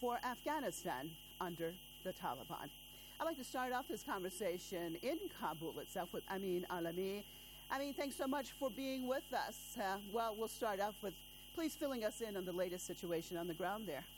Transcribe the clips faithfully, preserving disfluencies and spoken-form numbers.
for Afghanistan under the Taliban. I'd like to start off this conversation in Kabul itself with Amin Alami. Amin, thanks so much for being with us. Uh, well, we'll start off with please filling us in on the latest situation on the ground there.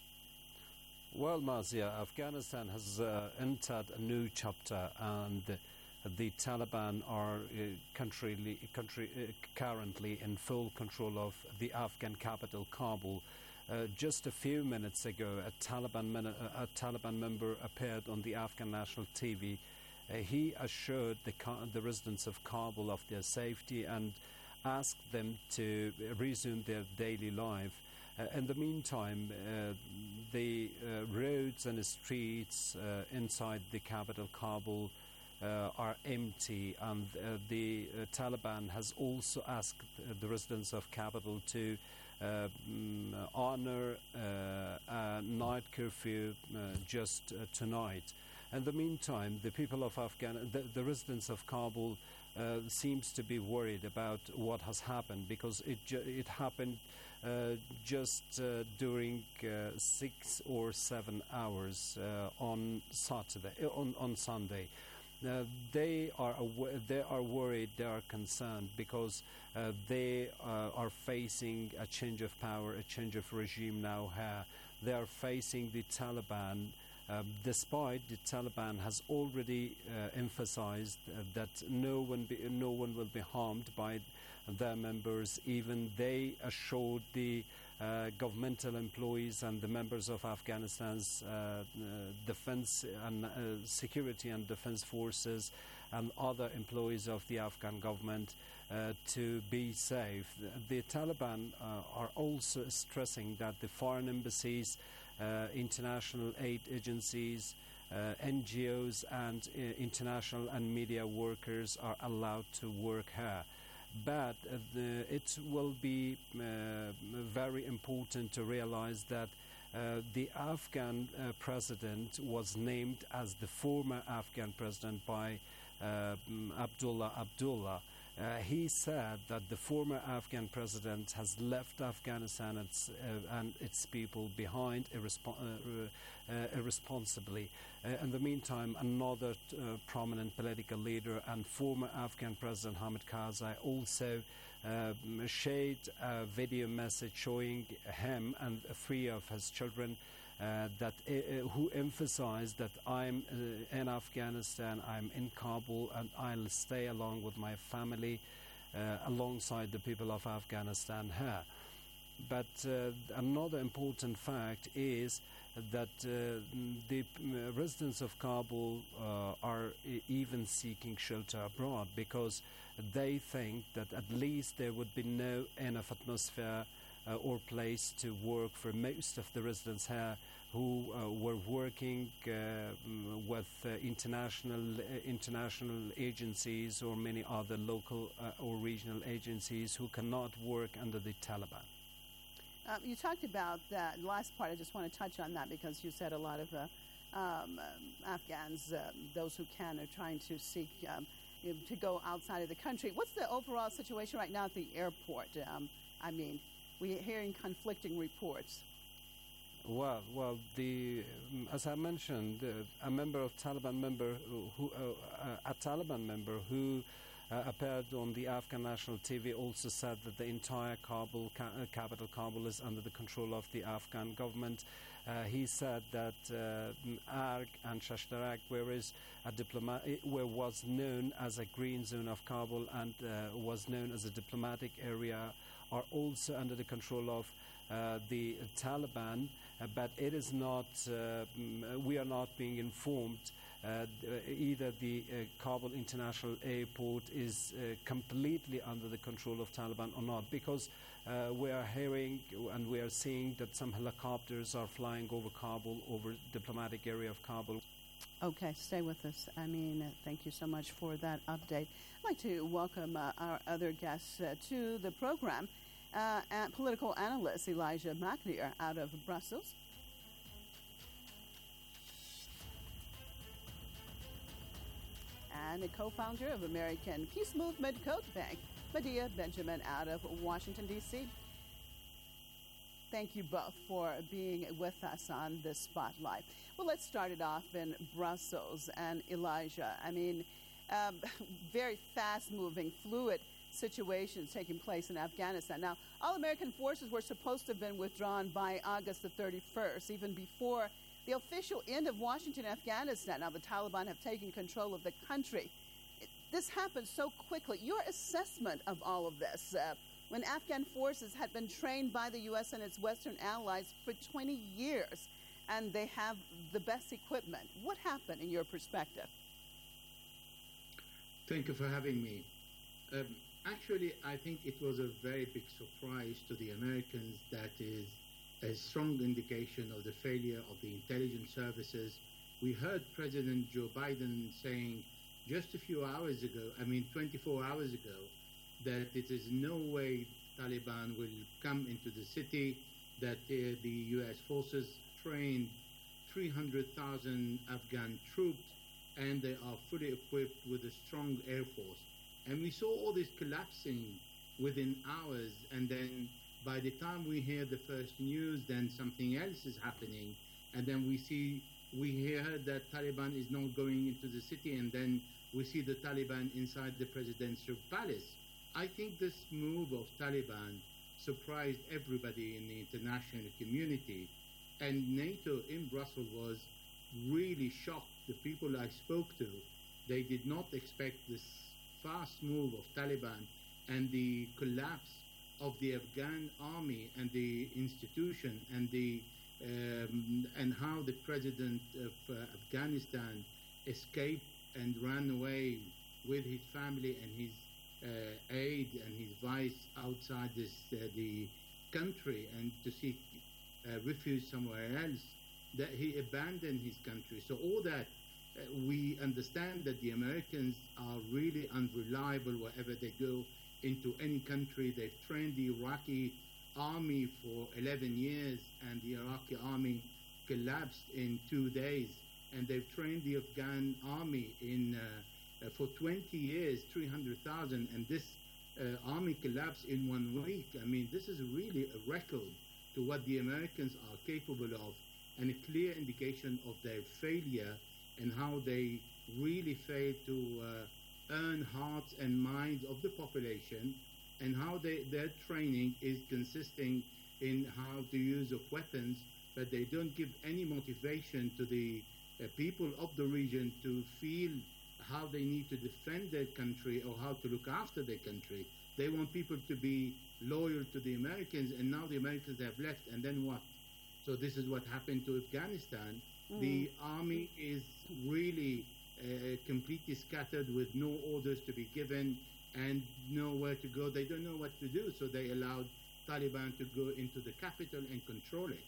Well, Marcia, Afghanistan has uh, entered a new chapter, and uh, the Taliban are uh, country, country, uh, currently in full control of the Afghan capital, Kabul. Uh, just a few minutes ago, a Taliban, a Taliban member appeared on the Afghan national T V. Uh, he assured the, the residents of Kabul of their safety and asked them to resume their daily life. Uh, in the meantime, uh, the uh, roads and the streets uh, inside the capital, Kabul, uh, are empty, and uh, the uh, Taliban has also asked uh, the residents of capital to uh, um, honor uh, a night curfew uh, just uh, tonight. In the meantime, the people of Afghanistan, the, the residents of Kabul, uh, seems to be worried about what has happened, because it ju it happened uh, just uh, during uh, six or seven hours uh, on Saturday, on on Sunday. Uh, they are they are worried, they are concerned, because uh, they uh, are facing a change of power, a change of regime now here. They are facing the Taliban. Uh, despite the Taliban has already uh, emphasized uh, that no one be, no one will be harmed by their members. Even they assured the uh, governmental employees and the members of Afghanistan's uh, uh, defense and uh, security and defense forces and other employees of the Afghan government uh, to be safe. The, the Taliban uh, are also stressing that the foreign embassies, Uh, international aid agencies, uh, N G Os and uh, international and media workers are allowed to work here. But uh, the, it will be uh, very important to realize that uh, the Afghan uh, president was named as the former Afghan president by uh, Abdullah Abdullah. Uh, he said that the former Afghan president has left Afghanistan and its, uh, and its people behind irrespo uh, uh, irresponsibly. Uh, in the meantime, another uh, prominent political leader and former Afghan President Hamid Karzai also uh, shared a video message showing him and three of his children Uh, that uh, who emphasized that I'm uh, in Afghanistan, I'm in Kabul, and I'll stay along with my family uh, alongside the people of Afghanistan here. But uh, another important fact is that uh, the residents of Kabul uh, are even seeking shelter abroad, because they think that at least there would be no enough atmosphere Uh, or place to work for most of the residents here who uh, were working uh, with uh, international uh, international agencies or many other local uh, or regional agencies who cannot work under the Taliban. Um, you talked about that last part. I just want to touch on that, because you said a lot of uh, um, um, Afghans, um, those who can, are trying to seek um, you know, to go outside of the country. What's the overall situation right now at the airport? Um, I mean, we're hearing conflicting reports. Well, well, the um, as I mentioned, uh, a member of Taliban member who, uh, uh, a Taliban member who uh, appeared on the Afghan national T V also said that the entire Kabul ca uh, capital Kabul is under the control of the Afghan government. Uh, he said that uh, Arg and Shashtarak, where is a diplomat, where was known as a green zone of Kabul and uh, was known as a diplomatic area, are also under the control of uh, the Taliban, uh, but it is not, uh, we are not being informed uh, either the uh, Kabul International Airport is uh, completely under the control of Taliban or not, because uh, we are hearing and we are seeing that some helicopters are flying over Kabul, over diplomatic area of Kabul. Okay, stay with us. I mean, uh, thank you so much for that update. I'd like to welcome uh, our other guests uh, to the program. Uh, and political analyst Elijah McNear out of Brussels. And the co-founder of American Peace Movement Code Bank, Medea Benjamin out of Washington, D C thank you both for being with us on this spotlight. Well, let's start it off in Brussels. And Elijah, I mean, um, very fast-moving, fluid situations taking place in Afghanistan. Now, all American forces were supposed to have been withdrawn by August the thirty-first, even before the official end of Washington, Afghanistan. Now, the Taliban have taken control of the country. It, this happened so quickly. Your assessment of all of this, uh, when Afghan forces had been trained by the U S and its Western allies for twenty years, and they have the best equipment. What happened in your perspective? Thank you for having me. Um, actually, I think it was a very big surprise to the Americans. That is a strong indication of the failure of the intelligence services. We heard President Joe Biden saying just a few hours ago, I mean twenty-four hours ago, that it is no way Taliban will come into the city, that uh, the U S forces trained three hundred thousand Afghan troops, and they are fully equipped with a strong air force. And we saw all this collapsing within hours, and then by the time we hear the first news, then something else is happening, and then we see, we hear that Taliban is not going into the city, and then we see the Taliban inside the presidential palace. I think this move of Taliban surprised everybody in the international community, and NATO in Brussels was really shocked. The people I spoke to, they did not expect this fast move of Taliban and the collapse of the Afghan army and the institution, and the um, and how the president of uh, Afghanistan escaped and ran away with his family and his uh, aide and his vice outside this uh, the country, and to seek uh, refuge somewhere else, that he abandoned his country. So all that, uh, we understand that the Americans are really unreliable wherever they go into any country. They've trained the Iraqi army for eleven years, and the Iraqi army collapsed in two days. And they've trained the Afghan army in uh, uh, for twenty years, three hundred thousand, and this uh, army collapsed in one week. I mean, this is really a record to what the Americans are capable of, and a clear indication of their failure and how they really failed to uh, earn hearts and minds of the population, and how they, their training is consisting in how to use of weapons, but they don't give any motivation to the uh, people of the region to feel how they need to defend their country or how to look after their country. They want people to be loyal to the Americans, and now the Americans have left, and then what? So this is what happened to Afghanistan. Mm. The army is really uh, completely scattered with no orders to be given and nowhere to go. They don't know what to do, so they allowed Taliban to go into the capital and control it.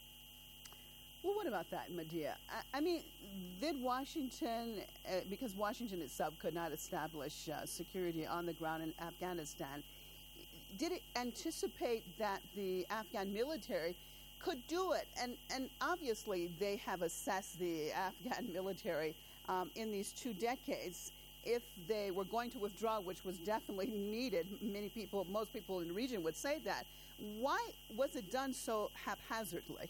Well, what about that, Mahdia? I, I mean, did Washington, uh, because Washington itself could not establish uh, security on the ground in Afghanistan, did it anticipate that the Afghan military could do it? And, and obviously they have assessed the Afghan military um, in these two decades. If they were going to withdraw, which was definitely needed, many people, most people in the region would say that. Why was it done so haphazardly?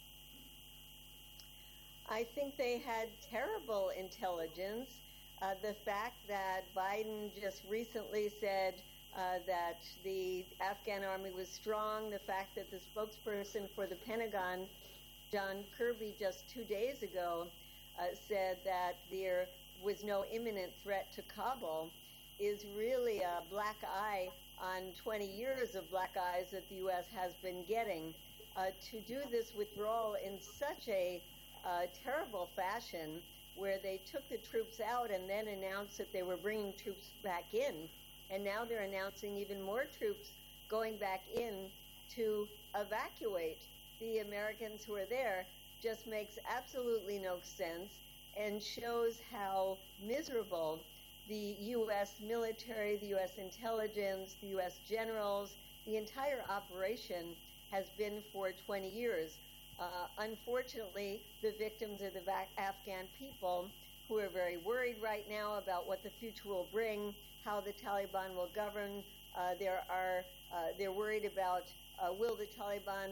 I think they had terrible intelligence. Uh, the fact that Biden just recently said uh, that the Afghan army was strong, the fact that the spokesperson for the Pentagon, John Kirby, just two days ago uh, said that there was no imminent threat to Kabul, is really a black eye on twenty years of black eyes that the U S has been getting. Uh, to do this withdrawal in such a Uh, terrible fashion, where they took the troops out and then announced that they were bringing troops back in, and now they're announcing even more troops going back in to evacuate the Americans who are there, just makes absolutely no sense and shows how miserable the U S military, the U S intelligence, the U S generals, the entire operation has been for twenty years. Uh, unfortunately, the victims are the va- Afghan people, who are very worried right now about what the future will bring, how the Taliban will govern. Uh, there are, uh, they're worried about uh, will the Taliban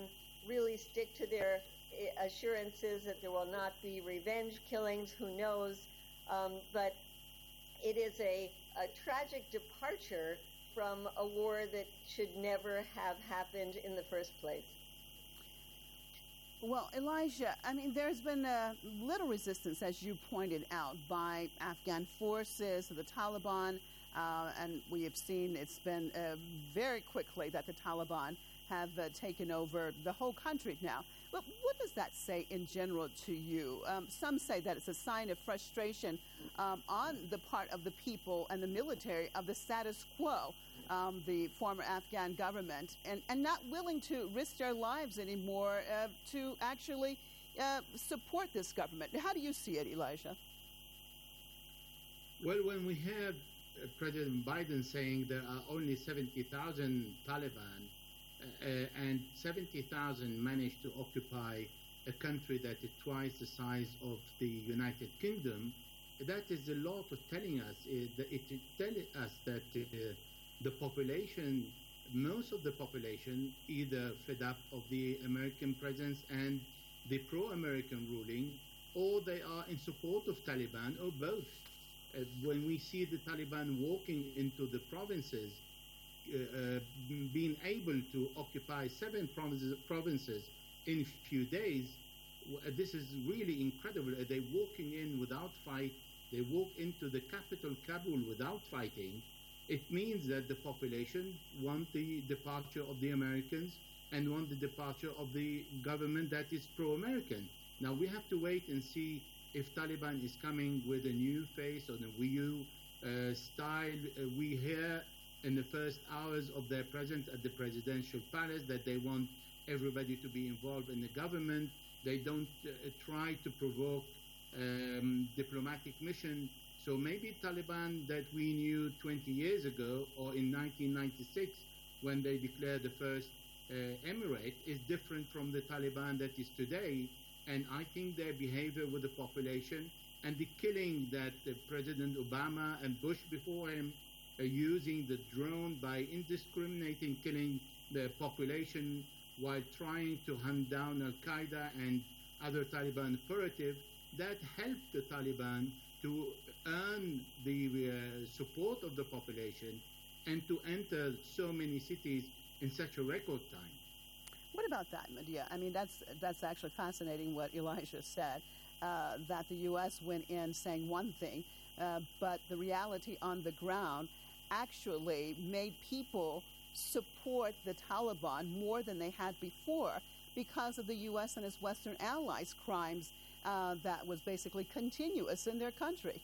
really stick to their assurances that there will not be revenge killings. Who knows? Um, but it is a, a tragic departure from a war that should never have happened in the first place. Well, Elijah, I mean, there's been uh, little resistance, as you pointed out, by Afghan forces, the Taliban, uh, and we have seen it's been uh, very quickly that the Taliban have uh, taken over the whole country now. But what does that say in general to you? Um, some say that it's a sign of frustration um, on the part of the people and the military of the status quo, um, the former Afghan government, and, and not willing to risk their lives anymore uh, to actually uh, support this government. How do you see it, Elijah? Well, when we have uh, President Biden saying there are only seventy thousand Taliban, Uh, and seventy thousand managed to occupy a country that is twice the size of the United Kingdom, that is a lot of telling us. Uh, it is telling us that uh, the population, most of the population, either fed up of the American presence and the pro-American ruling, or they are in support of Taliban, or both. Uh, when we see the Taliban walking into the provinces, Uh, uh, being able to occupy seven provinces, provinces in a few days, uh, this is really incredible. Uh, they're walking in without fight. They walk into the capital, Kabul, without fighting. It means that the population want the departure of the Americans and want the departure of the government that is pro-American. Now, we have to wait and see if Taliban is coming with a new face or a new uh, style. Uh, we hear in the first hours of their presence at the presidential palace that they want everybody to be involved in the government. They don't uh, try to provoke um, diplomatic mission. So maybe Taliban that we knew twenty years ago or in nineteen ninety-six when they declared the first uh, emirate is different from the Taliban that is today. And I think their behavior with the population and the killing that uh, President Obama and Bush before him Uh, using the drone by indiscriminating killing the population while trying to hunt down Al-Qaeda and other Taliban operatives, that helped the Taliban to earn the uh, support of the population and to enter so many cities in such a record time. What about that, Medea? I mean, that's that's actually fascinating what Elijah said, uh, that the U S went in saying one thing, uh, but the reality on the ground actually made people support the Taliban more than they had before because of the U S and its Western allies' crimes uh, that was basically continuous in their country.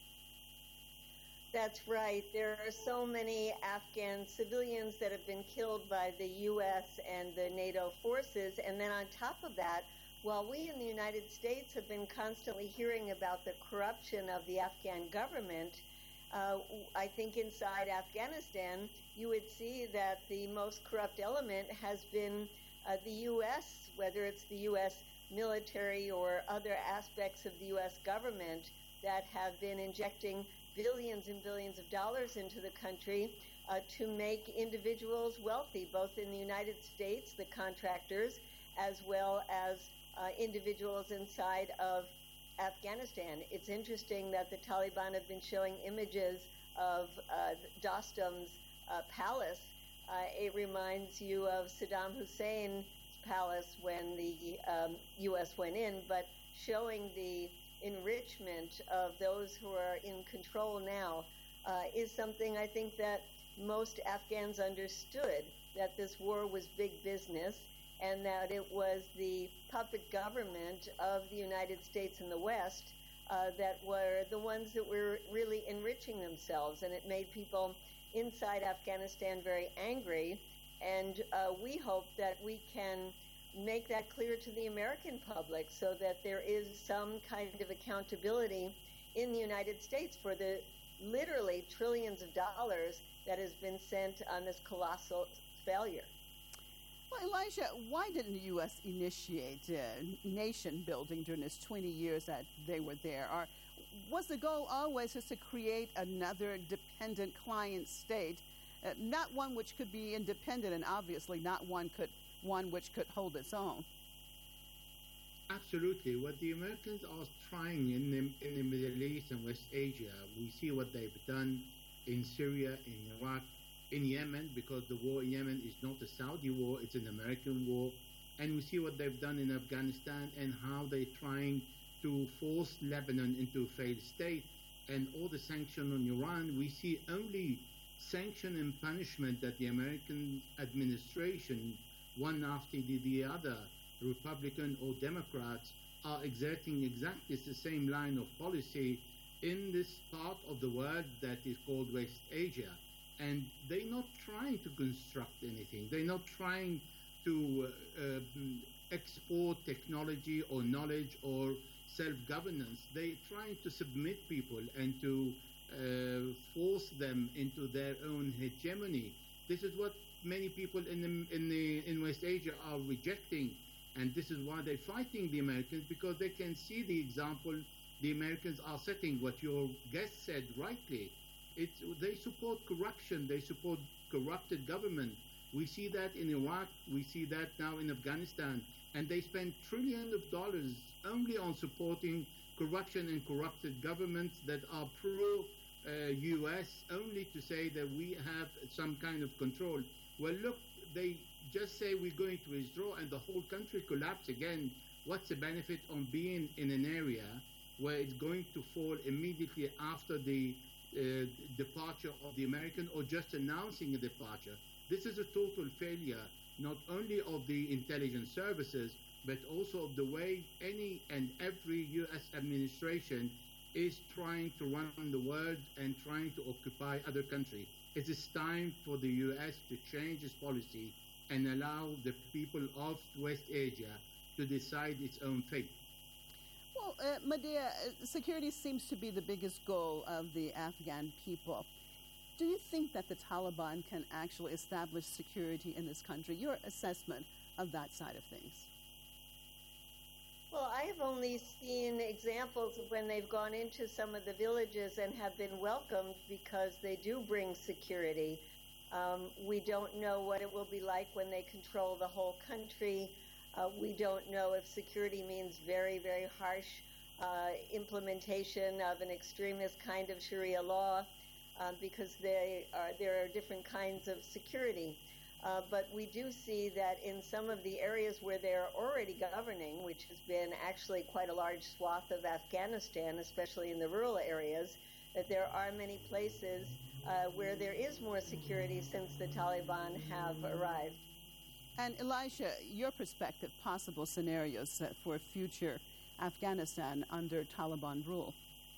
That's right. There are so many Afghan civilians that have been killed by the U S and the NATO forces. And then on top of that, while we in the United States have been constantly hearing about the corruption of the Afghan government, Uh, I think inside Afghanistan, you would see that the most corrupt element has been uh, the U S, whether it's the U S military or other aspects of the U S government that have been injecting billions and billions of dollars into the country uh, to make individuals wealthy, both in the United States, the contractors, as well as uh, individuals inside of Afghanistan. It's interesting that the Taliban have been showing images of uh, Dostum's uh, palace. Uh, it reminds you of Saddam Hussein's palace when the um, U S went in, but showing the enrichment of those who are in control now uh, is something I think that most Afghans understood, that this war was big business and that it was the puppet government of the United States and the West uh, that were the ones that were really enriching themselves. And it made people inside Afghanistan very angry. And uh, we hope that we can make that clear to the American public so that there is some kind of accountability in the United States for the literally trillions of dollars that has been sent on this colossal failure. Well, Elijah, why didn't the U S initiate uh, nation building during this twenty years that they were there? Or was the goal always just to create another dependent client state, uh, not one which could be independent and obviously not one could one which could hold its own? Absolutely. What the Americans are trying in the, in the Middle East and West Asia, we see what they've done in Syria, in Iraq, in Yemen, because the war in Yemen is not a Saudi war, it's an American war. And we see what they've done in Afghanistan and how they're trying to force Lebanon into a failed state. And all the sanction on Iran, we see only sanction and punishment that the American administration, one after the, the other, Republican or Democrats, are exerting exactly the same line of policy in this part of the world that is called West Asia. And they're not trying to construct anything. They're not trying to uh, uh, export technology or knowledge or self-governance. They're trying to submit people and to uh, force them into their own hegemony. This is what many people in the, in the in West Asia are rejecting. And this is why they're fighting the Americans, because they can see the example the Americans are setting. What your guest said rightly, it's, they support corruption, they support corrupted government. We see that in Iraq, we see that now in Afghanistan, and they spend trillions of dollars only on supporting corruption and corrupted governments that are pro-U S, uh, only to say that we have some kind of control. Well, look, they just say we're going to withdraw and the whole country collapse again. What's the benefit on being in an area where it's going to fall immediately after the uh, departure of the American, or just announcing a departure? This is a total failure, not only of the intelligence services, but also of the way any and every U S administration is trying to run the world and trying to occupy other countries. It is time for the U S to change its policy and allow the people of West Asia to decide its own fate. Well, uh, Mahdia, uh, security seems to be the biggest goal of the Afghan people. Do you think that the Taliban can actually establish security in this country? Your assessment of that side of things? Well, I have only seen examples of when they've gone into some of the villages and have been welcomed because they do bring security. Um, we don't know what it will be like when they control the whole country. Uh, we don't know if security means very, very harsh uh, implementation of an extremist kind of Sharia law, uh, because they are, there are different kinds of security. Uh, but we do see that in some of the areas where they're already governing, which has been actually quite a large swath of Afghanistan, especially in the rural areas, that there are many places uh, where there is more security since the Taliban have arrived. And Elisha, your perspective, possible scenarios uh, for future Afghanistan under Taliban rule?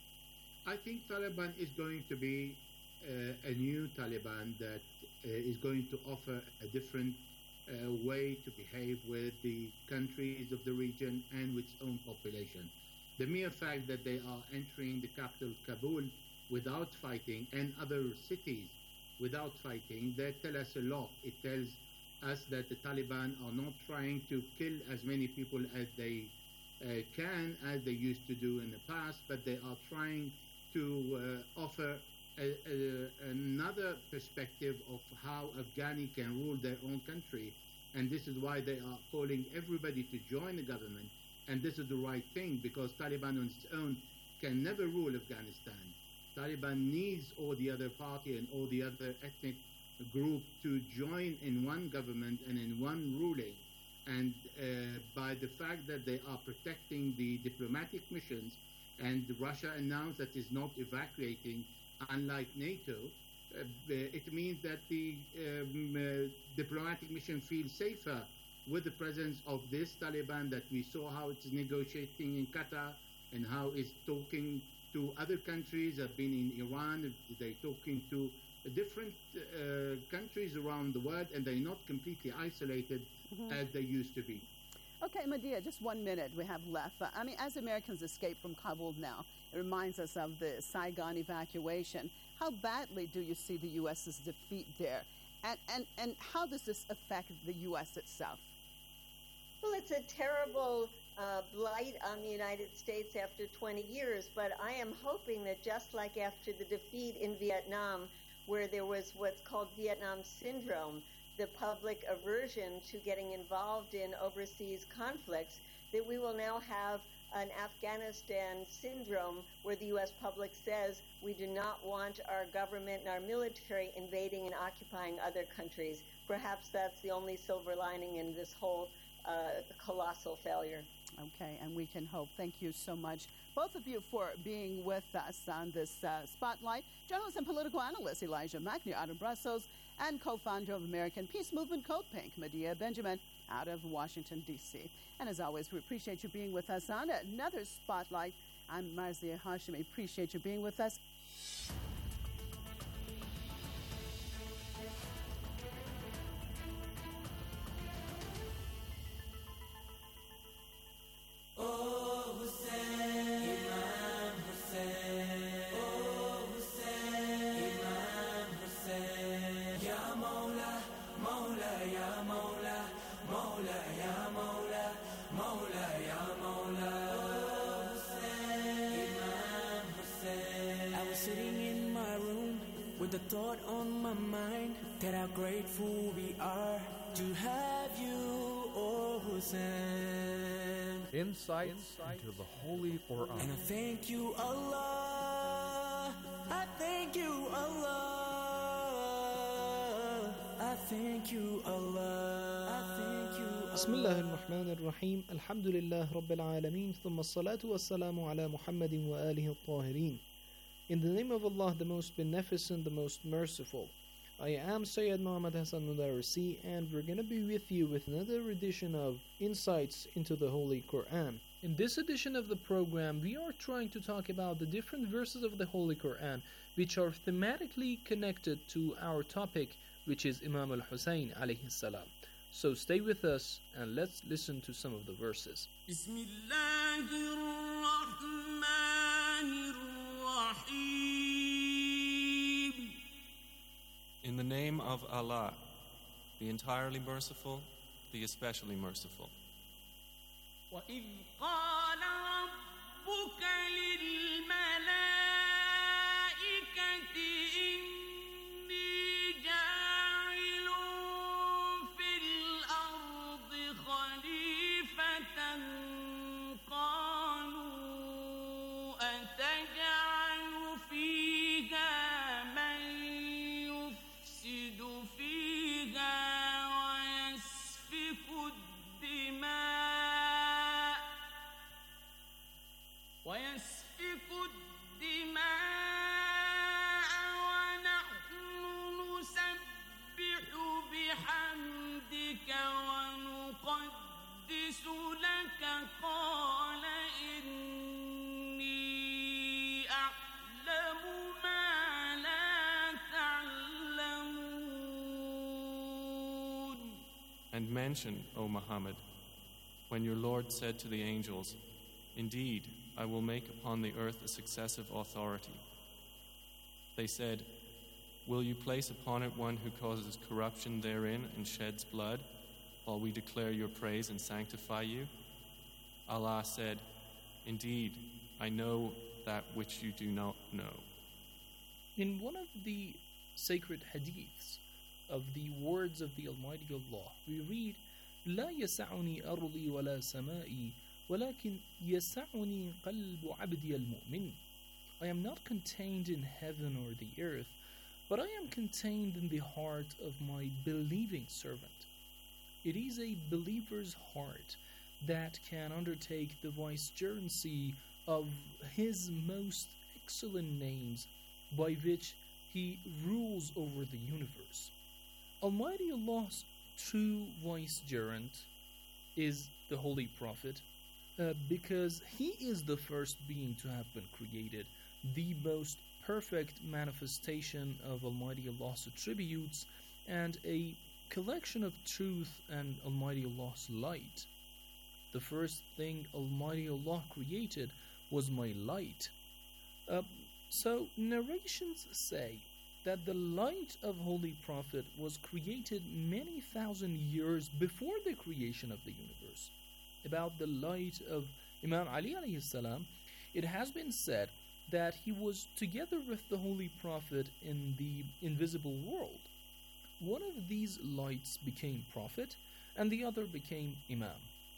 I think Taliban is going to be uh, a new Taliban that uh, is going to offer a different uh, way to behave with the countries of the region and with its own population. The mere fact that they are entering the capital, Kabul, without fighting, and other cities without fighting, that tell us a lot. It tells us that the Taliban are not trying to kill as many people as they uh, can, as they used to do in the past, but they are trying to uh, offer a, a, another perspective of how Afghani can rule their own country. And this is why they are calling everybody to join the government. And this is the right thing, because Taliban on its own can never rule Afghanistan. Taliban needs all the other party and all the other ethnic group to join in one government and in one ruling. And uh, by the fact that they are protecting the diplomatic missions, and Russia announced that is not evacuating, unlike NATO, uh, it means that the um, uh, diplomatic mission feels safer with the presence of this Taliban, that we saw how it's negotiating in Qatar and how it's talking to other countries. Have been in Iran, they're talking to different uh, countries around the world, and they're not completely isolated mm-hmm. as they used to be. Okay, Mahdia, just one minute we have left. Uh, I mean, as Americans escape from Kabul now, it reminds us of the Saigon evacuation. How badly do you see the U S's defeat there? And, and, and how does this affect the U S itself? Well, it's a terrible uh, blight on the United States after twenty years, but I am hoping that just like after the defeat in Vietnam, where there was what's called Vietnam Syndrome, the public aversion to getting involved in overseas conflicts, that we will now have an Afghanistan syndrome where the U S public says we do not want our government and our military invading and occupying other countries. Perhaps that's the only silver lining in this whole uh, colossal failure. Okay, and we can hope. Thank you so much, both of you, for being with us on this uh, spotlight. Journalist and political analyst Elijah McNear out of Brussels, and co-founder of American Peace Movement Code Pink, Medea Benjamin, out of Washington, D C. And as always, we appreciate you being with us on another spotlight. I'm Marzia Hashemi. Appreciate you being with us. The thought on my mind that how grateful we are to have you, oh Hussein. Insights into the Holy Quran. And I thank you, Allah. I thank you, Allah. I thank you, Allah. I thank you, Allah. بسم الله الرحمن الرحيم. الحمد لله رب العالمين. ثم الصلاة والسلام على محمد وآله الطاهرين. In the name of Allah, the most beneficent, the most merciful. I am Sayyid Muhammad Hassan Mudarisi, and we're going to be with you with another edition of Insights into the Holy Quran. In this edition of the program, we are trying to talk about the different verses of the Holy Quran, which are thematically connected to our topic, which is Imam al-Hussein alayhi salam. So stay with us and let's listen to some of the verses. In the name of Allah, the entirely merciful, the especially merciful. وَإِذْ قَالَ رَبُّكَ لِلْمَلَائِكَةِ إِنِّي جَاعِلٌ فِي الْأَرْضِ خَلِيفَةً قَالُوا أَتَجْعَلُ فِيهَا مَن يُفْسِدُ فِيهَا وَيَسْفِكُ الدِّمَاءَ وَيَسْفِكُ الدِّمَاءَ وَنَحْنُ نُسَبِّحُ بِحَمْدِكَ وَنُقَدِّسُ لَكَ قَالَ إِنِّي أَعْلَمُ مَا لَا تَعْلَمُونَ. And mention, O Muhammad, when your Lord said to the angels, "Indeed, I will make upon the earth a successive authority." They said, "Will you place upon it one who causes corruption therein and sheds blood, while we declare your praise and sanctify you?" Allah said, "Indeed, I know that which you do not know." In one of the sacred hadiths of the words of the Almighty Allah, we read, لا يسعني أرضي ولا سمائي ولكن يسعني قلب عبدي المؤمن. I am not contained in heaven or the earth, but I am contained in the heart of my believing servant. It is a believer's heart that can undertake the vicegerency of his most excellent names by which he rules over the universe. Almighty Allah's true vicegerent is the Holy Prophet, uh, because he is the first being to have been created, the most perfect manifestation of Almighty Allah's attributes, and a collection of truth and Almighty Allah's light. The first thing Almighty Allah created was my light. Uh, so narrations say that the light of Holy Prophet was created many thousand years before the creation of the universe. About the light of Imam Ali alayhi salam, it has been said that he was together with the Holy Prophet in the invisible world. One of these lights became Prophet and the other became Imam.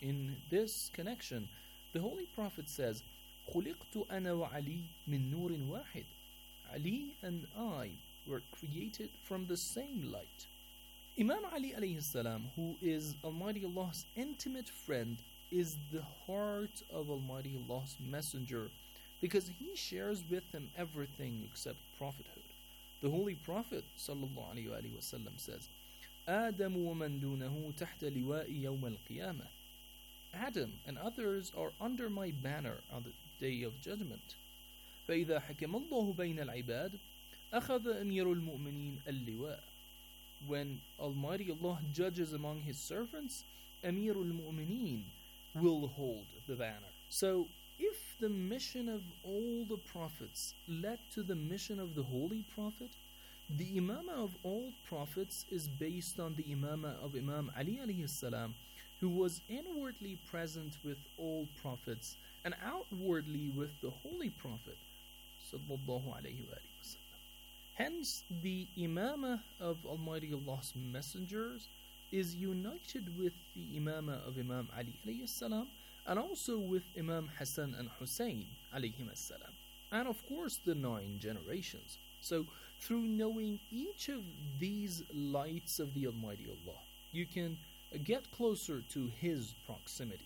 in this connection, the Holy Prophet says, خُلِقْتُ أَنَا وَعَلِي مِن نُورٍ وَاحِدٍ. Ali and I were created from the same light. Imam Ali alayhi salam, who is Almighty Allah's intimate friend, is the heart of Almighty Allah's Messenger, because he shares with him everything except prophethood. The Holy Prophet sallallahu alayhi wa sallam says, آدم ومن دونه تحت لوائي يوم القيامة. Adam and others are under my banner on the day of judgment. فإذا حكم الله بين العباد أخذ أمير المؤمنين اللواء. When Almighty Allah judges among His servants, Amir al-Mu'mineen will hold the banner. So, if the mission of all the prophets led to the mission of the Holy Prophet, the imamah of all prophets is based on the imamah of Imam Ali alayhi salam, who was inwardly present with all prophets and outwardly with the Holy Prophet sallallahu alayhi wa sallam. Hence, the imamah of Almighty Allah's messengers is united with the imamah of Imam Ali alayhi salam, and also with Imam Hassan and Hussein alayhim salam, and of course the nine generations. So, through knowing each of these lights of the Almighty Allah, you can get closer to His proximity.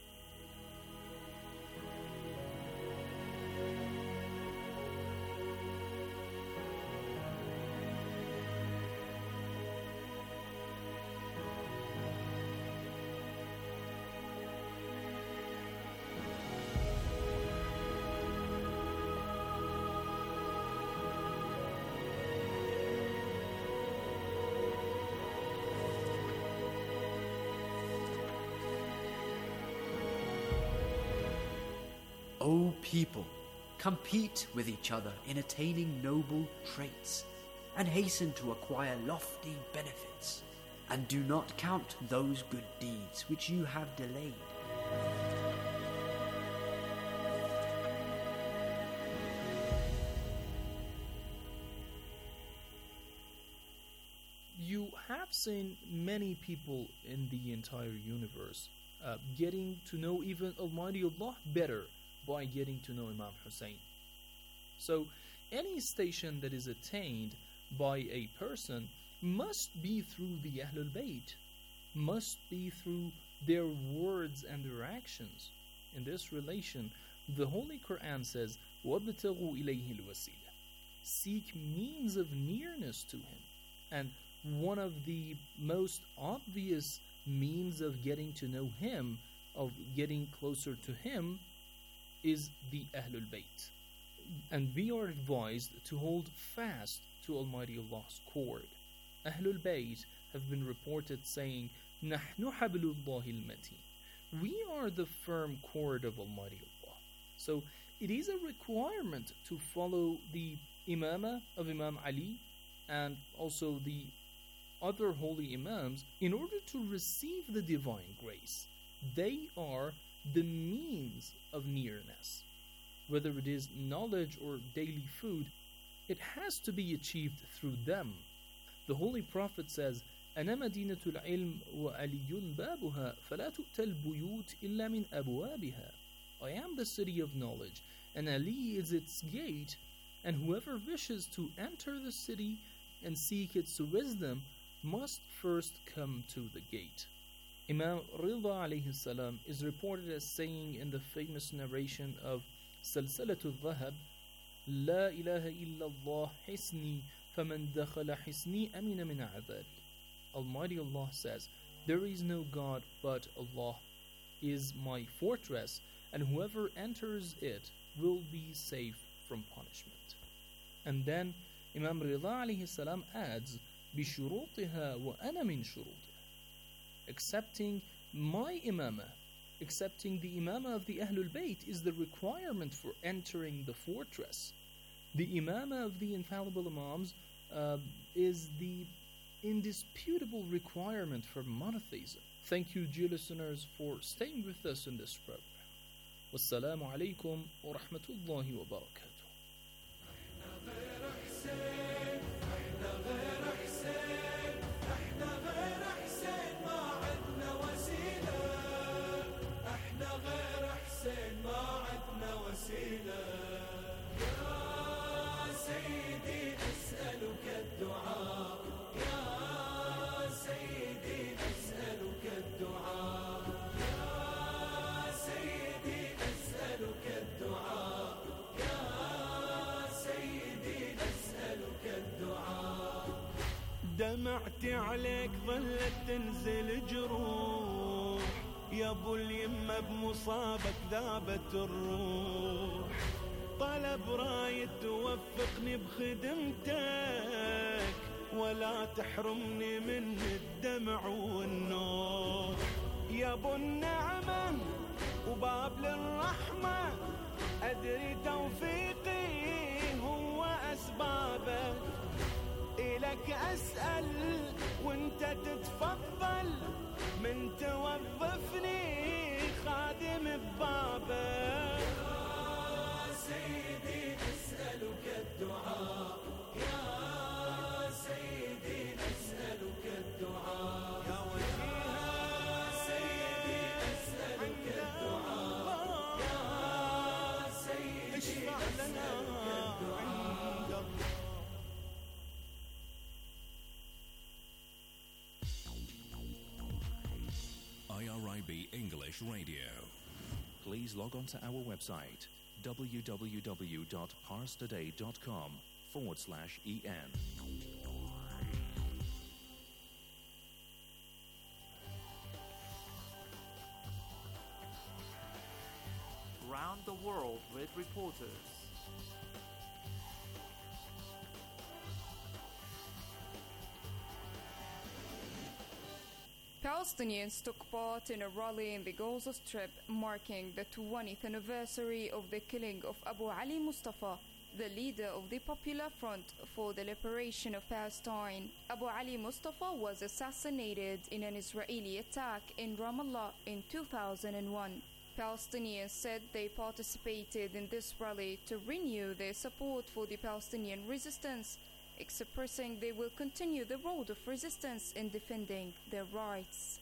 O people, compete with each other in attaining noble traits, and hasten to acquire lofty benefits, and do not count those good deeds which you have delayed. You have seen many people in the entire universe uh, getting to know even Almighty Allah better by getting to know Imam Hussein. So, any station that is attained by a person must be through the Ahlul Bayt, must be through their words and their actions. In this relation, the Holy Quran says, وَابْتَغُوا إِلَيْهِ الْوَسِيلَةِ. Seek means of nearness to Him. And one of the most obvious means of getting to know Him, of getting closer to Him, is the Ahlul Bayt. And we are advised to hold fast to Almighty Allah's cord. Ahlul Bayt have been reported saying, نَحْنُ حَبْلُ اللَّهِ الْمَتِينَ. We are the firm cord of Almighty Allah. So it is a requirement to follow the imamah of Imam Ali and also the other holy imams in order to receive the divine grace. They are the means of nearness. Whether it is knowledge or daily food, it has to be achieved through them. The Holy Prophet says, أنا مدينة العلم وعلي بابها فلا تؤتى البيوت إلا من أبوابها. I am the city of knowledge, and Ali is its gate, and whoever wishes to enter the city and seek its wisdom must first come to the gate. Imam Rida alayhi salam is reported as saying in the famous narration of Salsalatul Dhahab, لا إله إلا الله حسني فمن دخل حسني أمن من عذابي. Almighty Allah says, there is no God but Allah is my fortress, and whoever enters it will be safe from punishment. And then Imam Rida alayhi salam adds, بشروطها وأنا من شروطها. Accepting my imamah, accepting the imamah of the Ahlul Bayt is the requirement for entering the fortress. The imamah of the infallible imams uh, is the indisputable requirement for monotheism. Thank you, dear listeners, for staying with us in this program. Wassalamu alaikum wa rahmatullahi wa barakatuh. وسيلة يا سيدي أسألك الدعاء يا سيدي أسألك الدعاء يا سيدي أسألك الدعاء يا سيدي أسألك الدعاء دمعت عليك ظلت تنزل جروح يا ابو اليمه بمصابك ذابت الروح طلب رايد توفقني بخدمتك ولا تحرمني من الدمع والنوح يا ابو النعمه وباب للرحمه ادري توفيقي هو اسبابك إلك أسأل وانت تتفضل من توظفني خادم ببابك يا سيدي أسألك الدعاء يا سيدي أسألك الدعاء يا وجيها سيدي أسألك الدعاء يا سيدي اشفع لنا عند الله I R I B English Radio. Please log on to our website w w w dot pars today dot com forward slash en. Round the world with reporters. Palestinians took part in a rally in the Gaza Strip marking the twentieth anniversary of the killing of Abu Ali Mustafa, the leader of the Popular Front for the Liberation of Palestine. Abu Ali Mustafa was assassinated in an Israeli attack in Ramallah in two thousand one. Palestinians said they participated in this rally to renew their support for the Palestinian resistance, expressing they will continue the road of resistance in defending their rights.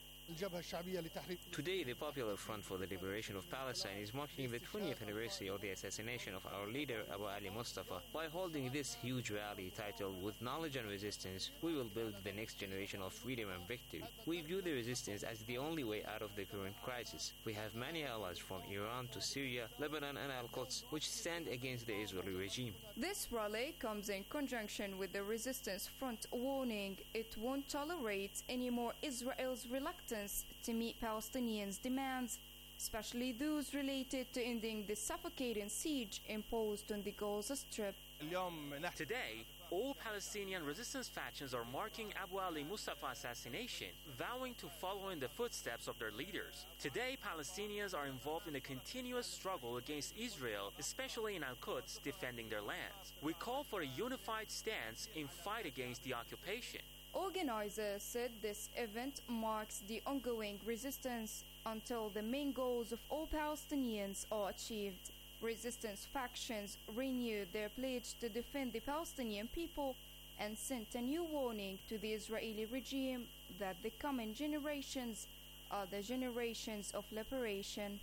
Today, the Popular Front for the Liberation of Palestine is marking the twentieth anniversary of the assassination of our leader Abu Ali Mustafa. By holding this huge rally titled "With Knowledge and Resistance, we will build the next generation of freedom and victory," we view the resistance as the only way out of the current crisis. We have many allies from Iran to Syria, Lebanon and Al-Quds, which stand against the Israeli regime. This rally comes in conjunction with the Resistance Front warning it won't tolerate any more Israel's reluctance to meet Palestinians' demands, especially those related to ending the suffocating siege imposed on the Gaza Strip. Today, all Palestinian resistance factions are marking Abu Ali Mustafa's assassination, vowing to follow in the footsteps of their leaders. Today, Palestinians are involved in a continuous struggle against Israel, especially in Al-Quds, defending their lands. We call for a unified stance in fight against the occupation. Organizers said this event marks the ongoing resistance until the main goals of all Palestinians are achieved. Resistance factions renewed their pledge to defend the Palestinian people and sent a new warning to the Israeli regime that the coming generations are the generations of liberation.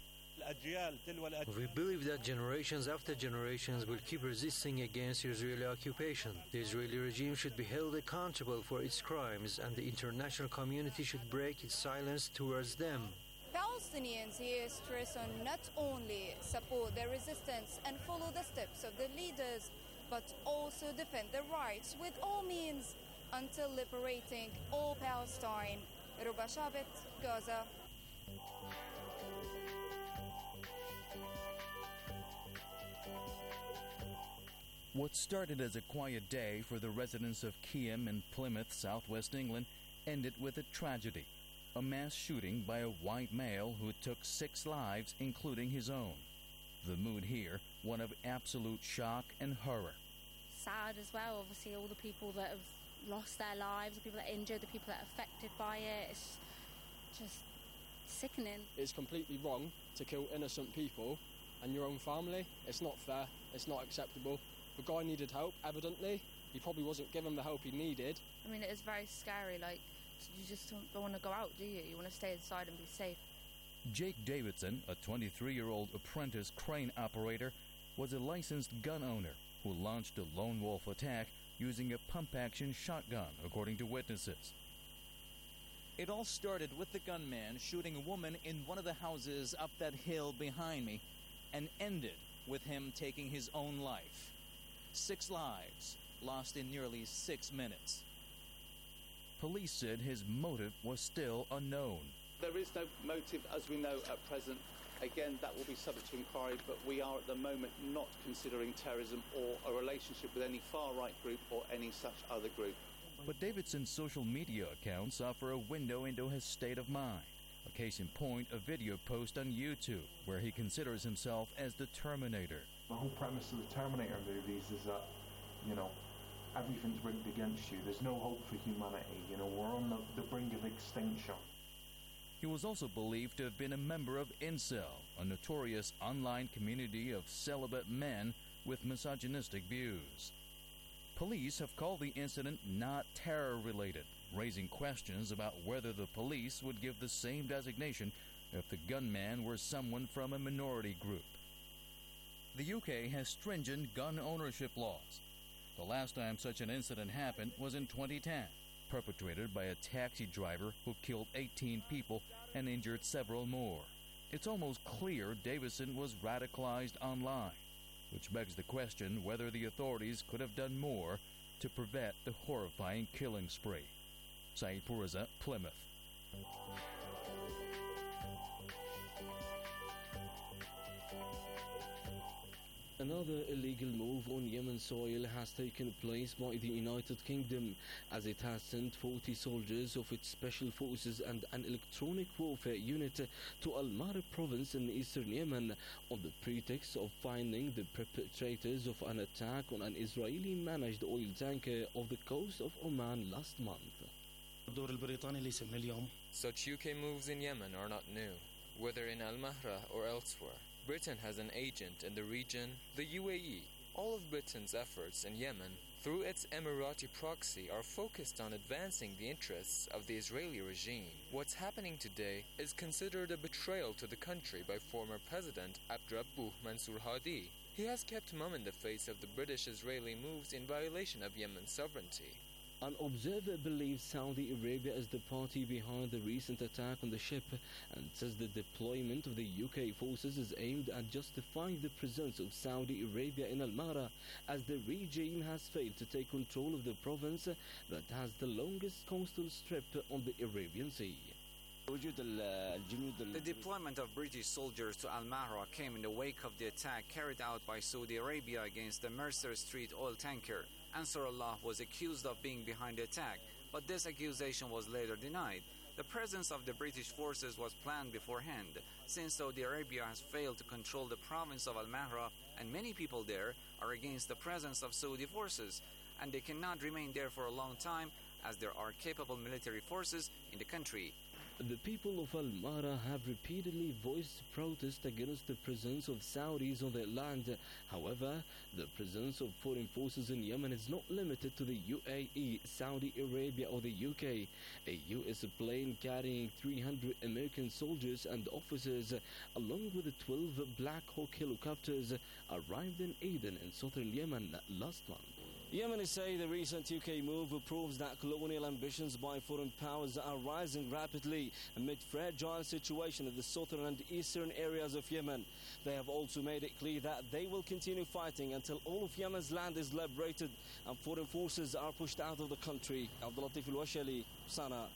We believe that generations after generations will keep resisting against Israeli occupation. The Israeli regime should be held accountable for its crimes, and the international community should break its silence towards them. Palestinians here stress on not only support their resistance and follow the steps of their leaders, but also defend their rights with all means until liberating all Palestine. Ruba Shabit, Gaza. What started as a quiet day for the residents of Keyham in Plymouth, southwest England, ended with a tragedy. A mass shooting by a white male who took six lives, including his own. The mood here, one of absolute shock and horror. Sad as well, obviously, all the people that have lost their lives, the people that are injured, the people that are affected by it. It's just sickening. It's completely wrong to kill innocent people and your own family. It's not fair. It's not acceptable. The guy needed help, evidently. He probably wasn't given the help he needed. I mean, it is very scary. Like, you just don't, don't want to go out, do you? You want to stay inside and be safe. Jake Davidson, a twenty-three-year-old apprentice crane operator, was a licensed gun owner who launched a lone wolf attack using a pump-action shotgun, according to witnesses. It all started with the gunman shooting a woman in one of the houses up that hill behind me and ended with him taking his own life. Six lives lost in nearly six minutes. Police said his motive was still unknown. There is no motive as we know at present. Again, that will be subject to inquiry, but we are at the moment not considering terrorism or a relationship with any far-right group or any such other group. But Davidson's social media accounts offer a window into his state of mind. A case in point, a video post on YouTube where he considers himself as the Terminator. The whole premise of the Terminator movies is that, you know, everything's rigged against you. There's no hope for humanity. You know, we're on the, the brink of extinction. He was also believed to have been a member of Incel, a notorious online community of celibate men with misogynistic views. Police have called the incident not terror-related, raising questions about whether the police would give the same designation if the gunman were someone from a minority group. The U K has stringent gun ownership laws. The last time such an incident happened was in twenty ten, perpetrated by a taxi driver who killed eighteen people and injured several more. It's almost clear Davison was radicalized online, which begs the question whether the authorities could have done more to prevent the horrifying killing spree. Saeed Purza, Plymouth. Another illegal move on Yemen soil has taken place by the United Kingdom, as it has sent forty soldiers of its special forces and an electronic warfare unit to Al-Marib province in eastern Yemen on the pretext of finding the perpetrators of an attack on an Israeli-managed oil tanker off the coast of Oman last month. Such U K moves in Yemen are not new, whether in Al-Mahra or elsewhere. Britain has an agent in the region, the U A E. All of Britain's efforts in Yemen, through its Emirati proxy, are focused on advancing the interests of the Israeli regime. What's happening today is considered a betrayal to the country by former President Abdrabbuh Mansour Hadi. He has kept mum in the face of the British-Israeli moves in violation of Yemen's sovereignty. An observer believes Saudi Arabia is the party behind the recent attack on the ship and says the deployment of the U K forces is aimed at justifying the presence of Saudi Arabia in Al-Mahra, as the regime has failed to take control of the province that has the longest coastal strip on the Arabian Sea. The deployment of British soldiers to Al-Mahra came in the wake of the attack carried out by Saudi Arabia against the Mercer Street oil tanker. Ansarullah was accused of being behind the attack, but this accusation was later denied. The presence of the British forces was planned beforehand, since Saudi Arabia has failed to control the province of Al-Mahra, and many people there are against the presence of Saudi forces, and they cannot remain there for a long time as there are capable military forces in the country. The people of Al-Mahra have repeatedly voiced protest against the presence of Saudis on their land. However, the presence of foreign forces in Yemen is not limited to the U A E, Saudi Arabia or the U K. A U S plane carrying three hundred American soldiers and officers, along with twelve Black Hawk helicopters, arrived in Aden in southern Yemen last month. Yemenis say the recent U K move proves that colonial ambitions by foreign powers are rising rapidly amid fragile situation in the southern and eastern areas of Yemen. They have also made it clear that they will continue fighting until all of Yemen's land is liberated and foreign forces are pushed out of the country. Abdul Latif Al-Washali, Sana.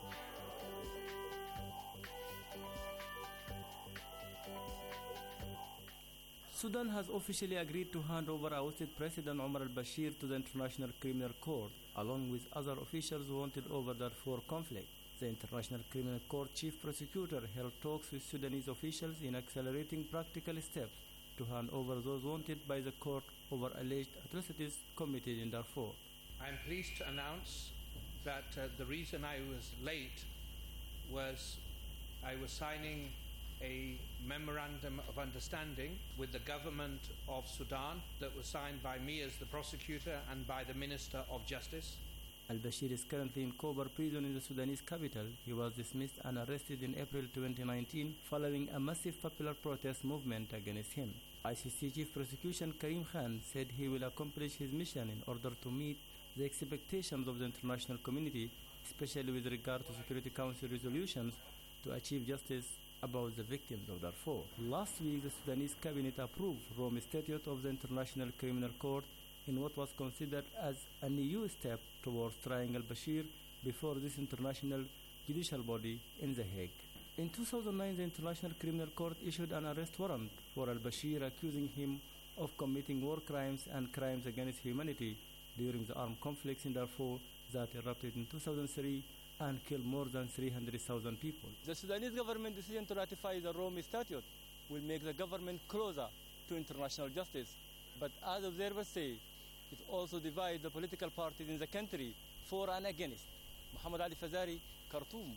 Sudan has officially agreed to hand over ousted President Omar al-Bashir to the International Criminal Court, along with other officials wanted over the Darfur conflict. The International Criminal Court chief prosecutor held talks with Sudanese officials in accelerating practical steps to hand over those wanted by the court over alleged atrocities committed in Darfur. I'm pleased to announce that uh, the reason I was late was I was signing a memorandum of understanding with the government of Sudan that was signed by me as the prosecutor and by the Minister of Justice. Al-Bashir is currently in Kobar prison in the Sudanese capital. He was dismissed and arrested in April twenty nineteen following a massive popular protest movement against him. I C C Chief Prosecutor Karim Khan said he will accomplish his mission in order to meet the expectations of the international community, especially with regard to Security Council resolutions to achieve justice about the victims of Darfur. Last week, the Sudanese cabinet approved Rome Statute of the International Criminal Court in what was considered as a new step towards trying al-Bashir before this international judicial body in The Hague. In two thousand nine, the International Criminal Court issued an arrest warrant for al-Bashir, accusing him of committing war crimes and crimes against humanity during the armed conflicts in Darfur that erupted in two thousand three and killed more than three hundred thousand people. The Sudanese government decision to ratify the Rome Statute will make the government closer to international justice. But as observers say, it also divides the political parties in the country for and against. Muhammad Ali Fazari, Khartoum.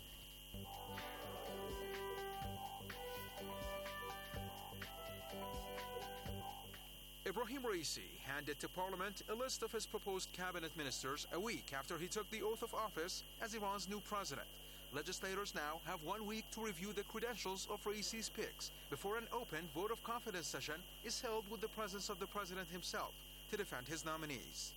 Ibrahim Raisi handed to Parliament a list of his proposed cabinet ministers a week after he took the oath of office as Iran's new president. Legislators now have one week to review the credentials of Raisi's picks before an open vote of confidence session is held with the presence of the president himself to defend his nominees.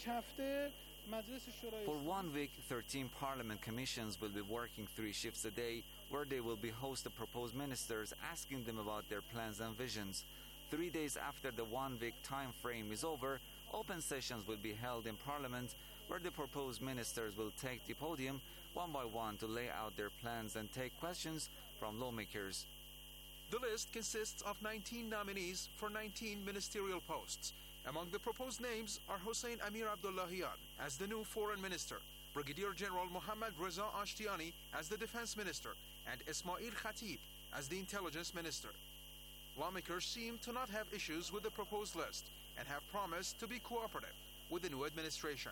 For one week, thirteen parliament commissions will be working three shifts a day, where they will be host the proposed ministers, asking them about their plans and visions. Three days after the one-week time frame is over, open sessions will be held in Parliament, where the proposed ministers will take the podium one by one to lay out their plans and take questions from lawmakers. The list consists of nineteen nominees for nineteen ministerial posts. Among the proposed names are Hossein Amir Abdullahian as the new foreign minister, Brigadier General Mohammad Reza Ashtiani as the defense minister, and Ismail Khatib as the intelligence minister. Lawmakers seem to not have issues with the proposed list and have promised to be cooperative with the new administration.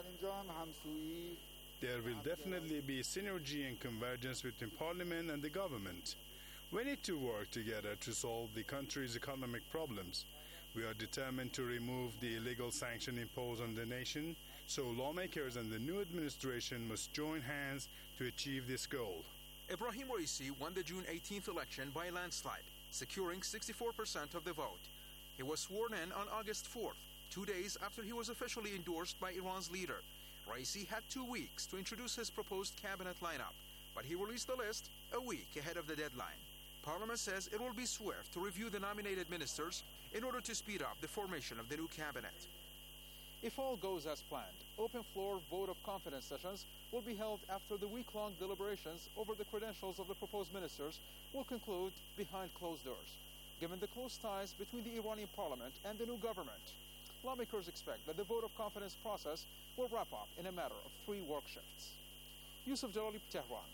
There will definitely be synergy and convergence between Parliament and the government. We need to work together to solve the country's economic problems. We are determined to remove the illegal sanction imposed on the nation, so lawmakers and the new administration must join hands to achieve this goal. Ibrahim Raisi won the June eighteenth election by a landslide, securing sixty-four percent of the vote. He was sworn in on August fourth, two days after he was officially endorsed by Iran's leader. Raisi had two weeks to introduce his proposed cabinet lineup, but he released the list a week ahead of the deadline. Parliament says it will be swift to review the nominated ministers in order to speed up the formation of the new cabinet. If all goes as planned, open floor vote of confidence sessions will be held after the week-long deliberations over the credentials of the proposed ministers will conclude behind closed doors. Given the close ties between the Iranian parliament and the new government, lawmakers expect that the vote of confidence process will wrap up in a matter of three work shifts. Yusuf Jalali, Tehran.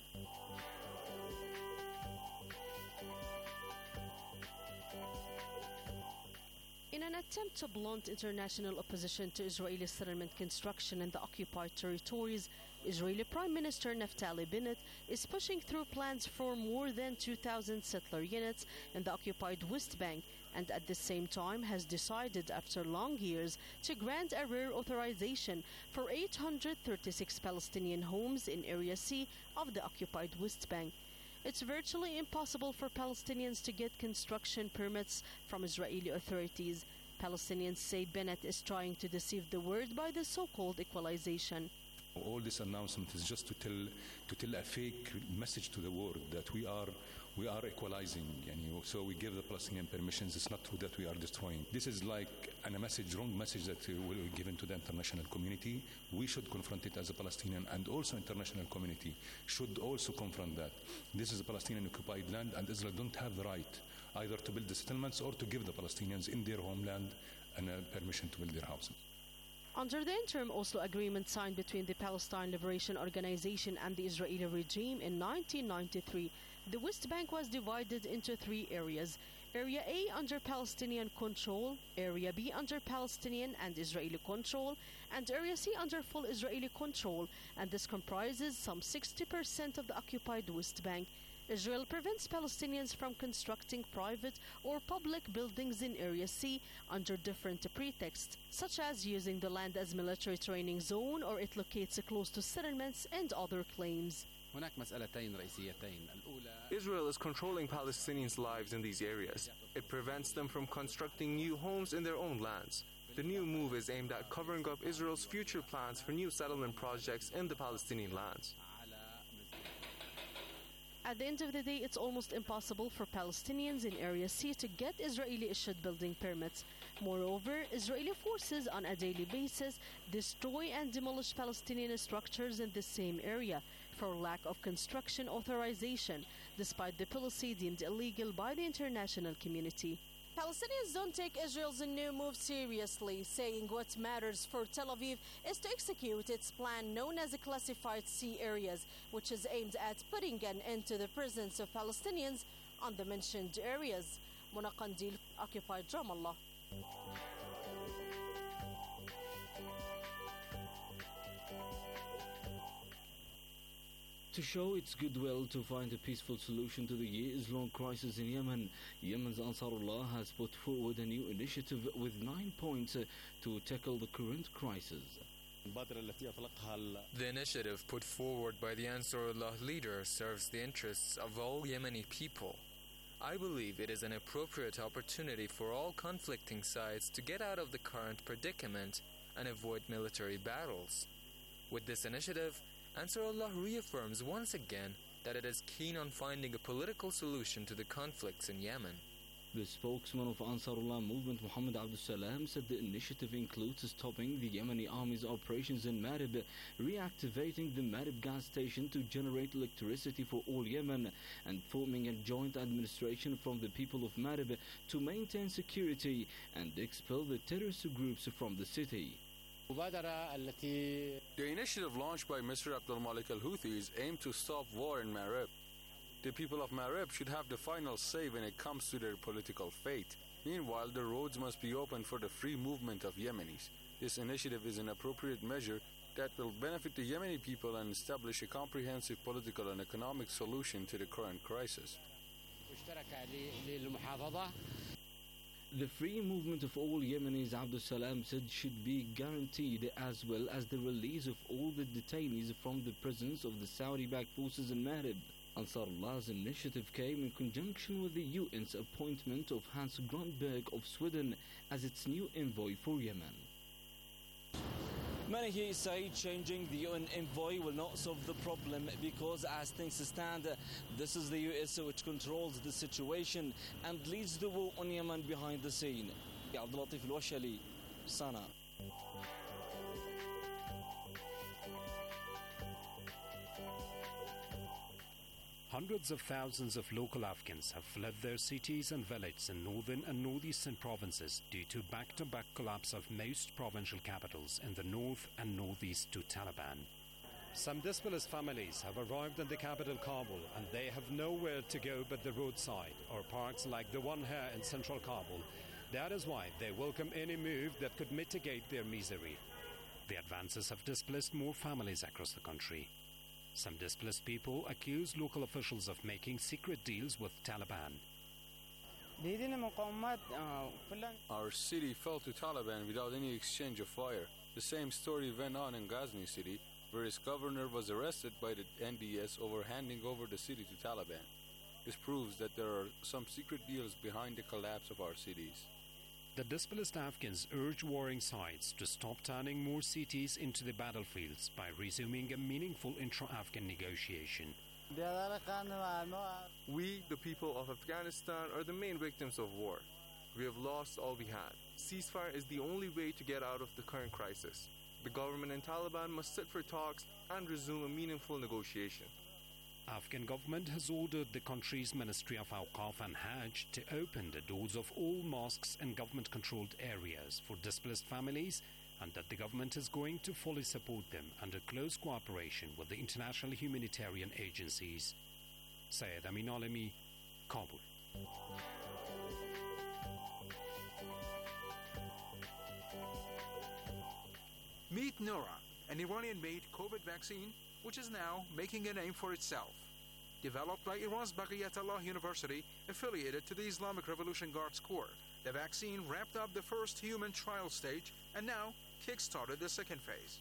In an attempt to blunt international opposition to Israeli settlement construction in the occupied territories, Israeli Prime Minister Naftali Bennett is pushing through plans for more than two thousand settler units in the occupied West Bank, and at the same time has decided after long years to grant a rare authorization for eight hundred thirty-six Palestinian homes in Area C of the occupied West Bank. It's virtually impossible for Palestinians to get construction permits from Israeli authorities. Palestinians say Bennett is trying to deceive the world by the so-called equalization. All this announcement is just to tell to tell a fake message to the world that we are we are equalizing, and you know, so we give the Palestinian permissions. It's not true that we are destroying. This is like an, a message, wrong message that uh, will be given to the international community. We should confront it as a Palestinian, and also international community should also confront that. This is a Palestinian occupied land, and Israel don't have the right either to build the settlements or to give the Palestinians in their homeland and uh, permission to build their houses. Under the interim Oslo agreement signed between the Palestine Liberation Organization and the Israeli regime in nineteen ninety-three, the West Bank was divided into three areas. Area A under Palestinian control, Area B under Palestinian and Israeli control, and Area C under full Israeli control, and this comprises some sixty percent of the occupied West Bank. Israel prevents Palestinians from constructing private or public buildings in Area C under different pretexts, such as using the land as military training zone or it locates close to settlements and other claims. Israel is controlling Palestinians' lives in these areas. It prevents them from constructing new homes in their own lands. The new move is aimed at covering up Israel's future plans for new settlement projects in the Palestinian lands. At the end of the day, it's almost impossible for Palestinians in Area C to get Israeli-issued building permits. Moreover, Israeli forces on a daily basis destroy and demolish Palestinian structures in the same area for lack of construction authorization, despite the policy deemed illegal by the international community. Palestinians don't take Israel's new move seriously, saying what matters for Tel Aviv is to execute its plan known as the Classified C Areas, which is aimed at putting an end to the presence of Palestinians on the mentioned areas. Mona Qandil, Occupied Ramallah. To show its goodwill to find a peaceful solution to the years-long crisis in Yemen, Yemen's Ansarullah has put forward a new initiative with nine points uh, to tackle the current crisis. The initiative put forward by the Ansarullah leader serves the interests of all Yemeni people. I believe it is an appropriate opportunity for all conflicting sides to get out of the current predicament and avoid military battles. With this initiative, Ansarullah reaffirms once again that it is keen on finding a political solution to the conflicts in Yemen. The spokesman of Ansarullah movement, Muhammad Abdul Salam, said the initiative includes stopping the Yemeni army's operations in Marib, reactivating the Marib gas station to generate electricity for all Yemen, and forming a joint administration from the people of Marib to maintain security and expel the terrorist groups from the city. The initiative launched by Mister Abdul Malik al-Houthi is aimed to stop war in Marib. The people of Marib should have the final say when it comes to their political fate. Meanwhile, the roads must be open for the free movement of Yemenis. This initiative is an appropriate measure that will benefit the Yemeni people and establish a comprehensive political and economic solution to the current crisis. The free movement of all Yemenis, Abdul Salam said, should be guaranteed, as well as the release of all the detainees from the prisons of the Saudi-backed forces in Marib. Ansarullah's initiative came in conjunction with the U N's appointment of Hans Grundberg of Sweden as its new envoy for Yemen. Many here say changing the U N envoy will not solve the problem because as things stand, this is the U S which controls the situation and leads the war on Yemen behind the scene. Abdul Latif Al-Washali, Sana. Hundreds of thousands of local Afghans have fled their cities and villages in northern and northeastern provinces due to back-to-back collapse of most provincial capitals in the north and northeast to Taliban. Some displaced families have arrived in the capital Kabul and they have nowhere to go but the roadside or parks like the one here in central Kabul. That is why they welcome any move that could mitigate their misery. The advances have displaced more families across the country. Some displaced people accuse local officials of making secret deals with Taliban. Our city fell to Taliban without any exchange of fire. The same story went on in Ghazni city, where its governor was arrested by the N D S over handing over the city to Taliban. This proves that there are some secret deals behind the collapse of our cities. The displaced Afghans urge warring sides to stop turning more cities into the battlefields by resuming a meaningful intra-Afghan negotiation. We, the people of Afghanistan, are the main victims of war. We have lost all we had. Ceasefire is the only way to get out of the current crisis. The government and Taliban must sit for talks and resume a meaningful negotiation. Afghan government has ordered the country's Ministry of Awqaf and Hajj to open the doors of all mosques in government-controlled areas for displaced families, and that the government is going to fully support them under close cooperation with the international humanitarian agencies. Syed Amin Alami, Kabul. Meet Nura, an Iranian-made COVID vaccine which is now making a name for itself. developed by Iran's Baqiyatullah University, affiliated to the Islamic Revolution Guards Corps. The vaccine wrapped up the first human trial stage and now kick-started the second phase.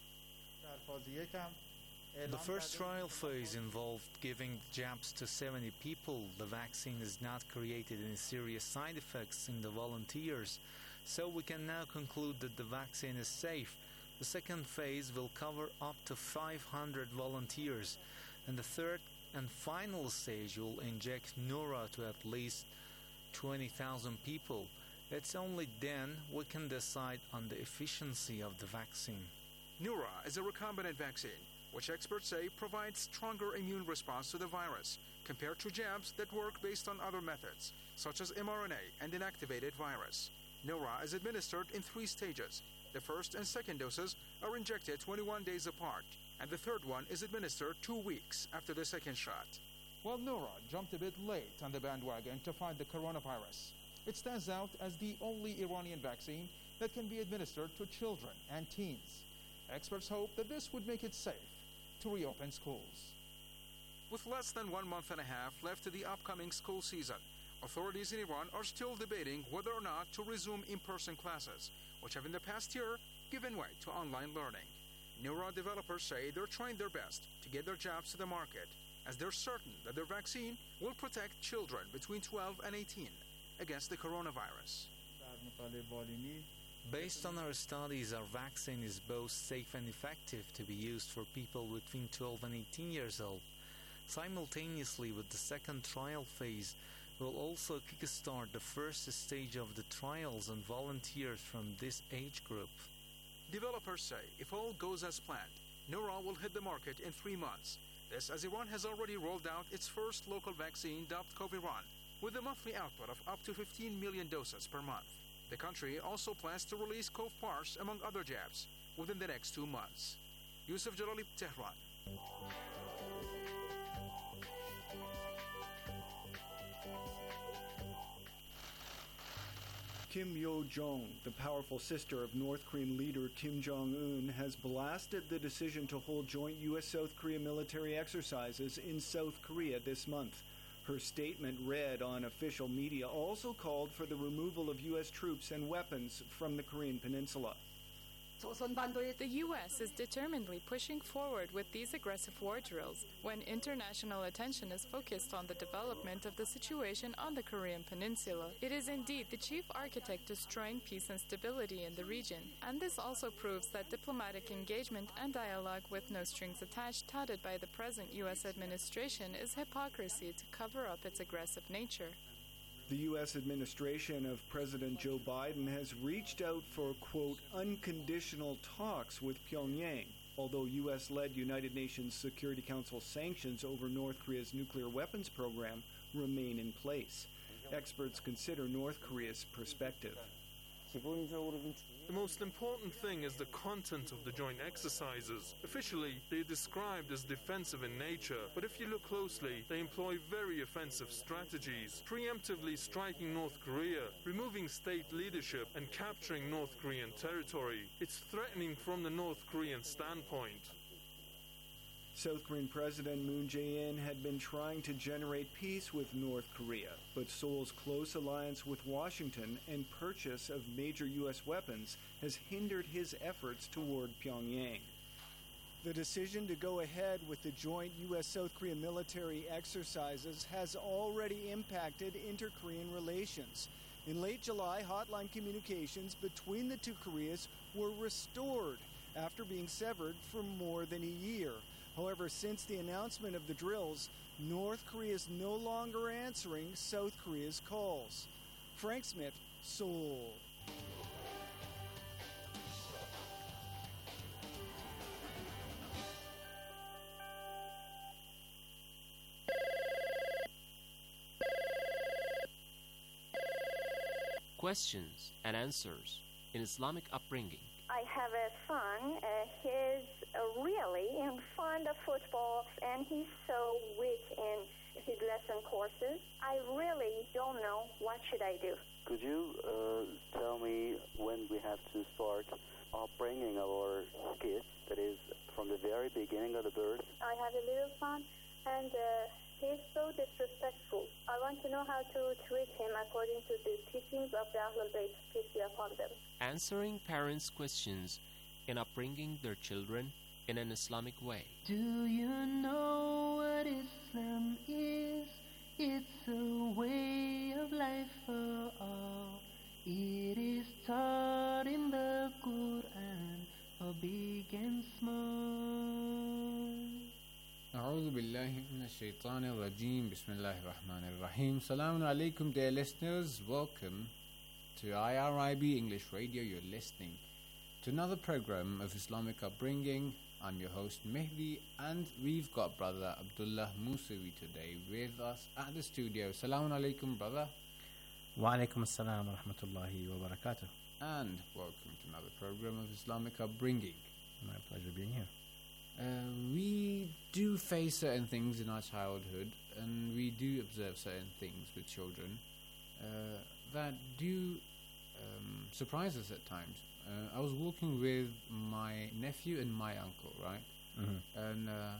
The first trial phase involved giving jabs to seventy people. The vaccine has not created any serious side effects in the volunteers, so we can now conclude that the vaccine is safe. The second phase will cover up to five hundred volunteers, and the third and final stage will inject Noura to at least twenty thousand people. It's only then we can decide on the efficiency of the vaccine. Noura is a recombinant vaccine, which experts say provides stronger immune response to the virus compared to jabs that work based on other methods, such as mRNA and inactivated virus. Noura is administered in three stages. The first and second doses are injected twenty-one days apart, and the third one is administered two weeks after the second shot. Well, Noura jumped a bit late on the bandwagon to fight the coronavirus. It stands out as the only Iranian vaccine that can be administered to children and teens. Experts hope that this would make it safe to reopen schools. With less than one month and a half left to the upcoming school season, authorities in Iran are still debating whether or not to resume in-person classes, which have in the past year given way to online learning. Noura developers say they're trying their best to get their jabs to the market, as they're certain that their vaccine will protect children between twelve and eighteen against the coronavirus. Based on our studies, our vaccine is both safe and effective to be used for people between twelve and eighteen years old. Simultaneously with the second trial phase, we'll also kickstart the first stage of the trials on volunteers from this age group. Developers say if all goes as planned, Noura will hit the market in three months. This as Iran has already rolled out its first local vaccine dubbed Coviran, with a monthly output of up to fifteen million doses per month. The country also plans to release Covpars, among other jabs, within the next two months. Yusuf Jalali, Tehran. Kim Yo-jong, the powerful sister of North Korean leader Kim Jong-un, has blasted the decision to hold joint U S South Korea military exercises in South Korea this month. Her statement, read on official media, also called for the removal of U S troops and weapons from the Korean peninsula. The U S is determinedly pushing forward with these aggressive war drills when international attention is focused on the development of the situation on the Korean peninsula. It is indeed the chief architect destroying peace and stability in the region, and this also proves that diplomatic engagement and dialogue with no strings attached touted by the present U S administration is hypocrisy to cover up its aggressive nature. The U S administration of President Joe Biden has reached out for, quote, unconditional talks with Pyongyang, although U S-led United Nations Security Council sanctions over North Korea's nuclear weapons program remain in place. Experts consider North Korea's perspective. The most important thing is the content of the joint exercises. Officially, they are described as defensive in nature, but if you look closely, they employ very offensive strategies, preemptively striking North Korea, removing state leadership, and capturing North Korean territory. It's threatening from the North Korean standpoint. South Korean President Moon Jae-in had been trying to generate peace with North Korea, but Seoul's close alliance with Washington and purchase of major U S weapons has hindered his efforts toward Pyongyang. The decision to go ahead with the joint U S South Korea military exercises has already impacted inter-Korean relations. In late July, hotline communications between the two Koreas were restored after being severed for more than a year. However, since the announcement of the drills, North Korea is no longer answering South Korea's calls. Frank Smith, Seoul. Questions and answers in Islamic upbringing. I have a son. Uh, he's uh, really fond of football, and he's so weak in his lesson courses. I really don't know what should I do. Could you uh, tell me when we have to start upbringing our kids, that is, from the very beginning of the birth? I have a little son, and uh, He's so disrespectful. I want to know how to treat him according to the teachings of the Ahlul Bayt, peace be upon them. Answering parents' questions in upbringing their children in an Islamic way. Do you know what Islam is? It's a way of life for all. It is taught in the Quran for big and small. أعوذ بالله من الشيطان الرجيم بسم الله الرحمن الرحيم. Assalamu alaikum, dear listeners. Welcome to I R I B English Radio. You're listening to another program of Islamic upbringing. I'm your host Mehdi, and we've got brother Abdullah Musawi today with us at the studio. Assalamu alaikum, brother. Wa alaikum assalam wa rahmatullahi wa barakatuh. And welcome to another program of Islamic upbringing. My pleasure being here. Uh, we do face certain things in our childhood, and we do observe certain things with children uh, that do um, surprise us at times. Uh, I was walking with my nephew and my uncle, right? Mm-hmm. And uh,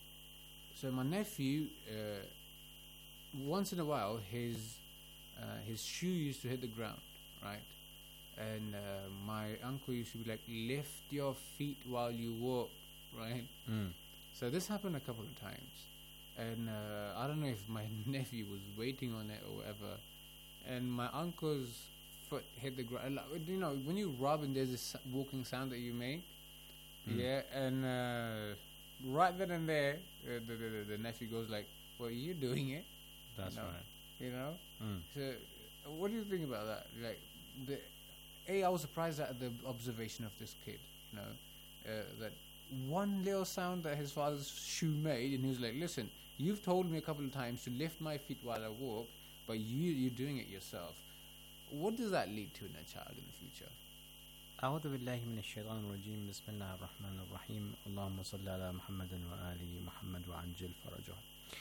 so my nephew, uh, once in a while, his uh, his shoe used to hit the ground, right? And uh, my uncle used to be like, "Lift your feet while you walk." Right? Mm. So this happened a couple of times, and uh, I don't know if my nephew was waiting on it or whatever, and my uncle's foot hit the ground. You know, when you rub and there's this walking sound that you make, Mm. yeah, and uh, right then and there, uh, the, the, the nephew goes like, "Well, you're doing it." That's you know? right. You know. Mm. So, what do you think about that? Like, the a I was surprised at the observation of this kid. You know, uh, that. One little sound that his father's shoe made, and he was like, "Listen, you've told me a couple of times to lift my feet while I walk, but you you're doing it yourself." What does that lead to in a child in the future? أعوذ بالله من الشيطان الرجيم بسم الله الرحمن الرحيم اللهم صل على محمد وآل محمد وعجل فرجه.